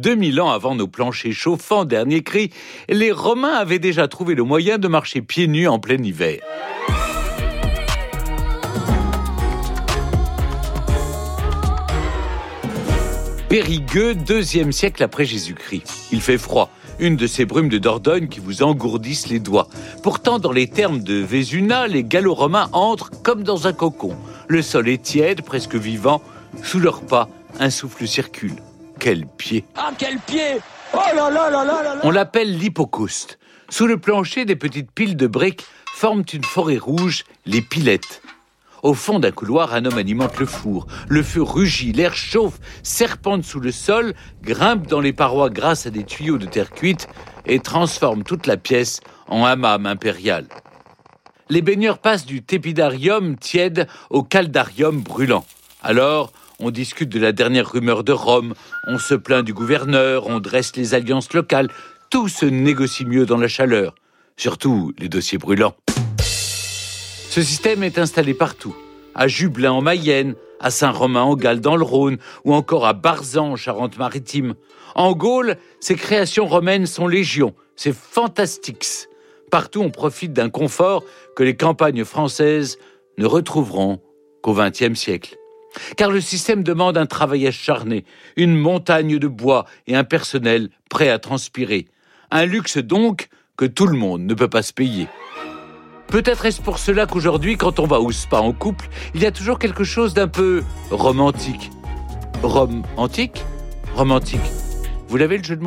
2000 ans avant nos planchers chauffants, dernier cri, les Romains avaient déjà trouvé le moyen de marcher pieds nus en plein hiver. Périgueux, 2e siècle après Jésus-Christ. Il fait froid, une de ces brumes de Dordogne qui vous engourdissent les doigts. Pourtant, dans les thermes de Vézuna, les Gallo-Romains entrent comme dans un cocon. Le sol est tiède, presque vivant. Sous leurs pas, un souffle circule. Quel pied! Ah, quel pied! Oh là là là là là! On l'appelle l'hypocauste. Sous le plancher, des petites piles de briques forment une forêt rouge, les pilettes. Au fond d'un couloir, un homme alimente le four. Le feu rugit, l'air chauffe, serpente sous le sol, grimpe dans les parois grâce à des tuyaux de terre cuite et transforme toute la pièce en hammam impérial. Les baigneurs passent du tépidarium tiède au caldarium brûlant. Alors, on discute de la dernière rumeur de Rome, on se plaint du gouverneur, on dresse les alliances locales. Tout se négocie mieux dans la chaleur, surtout les dossiers brûlants. Ce système est installé partout, à Jublain en Mayenne, à Saint-Romain en Galles dans le Rhône, ou encore à Barzan en Charente-Maritime. En Gaule, ces créations romaines sont légion, c'est fantastique. Partout, on profite d'un confort que les campagnes françaises ne retrouveront qu'au XXe siècle. Car le système demande un travail acharné, une montagne de bois et un personnel prêt à transpirer. Un luxe donc que tout le monde ne peut pas se payer. Peut-être est-ce pour cela qu'aujourd'hui, quand on va au spa en couple, il y a toujours quelque chose d'un peu romantique. Rome antique ? Romantique. Vous l'avez le jeu de mots là ?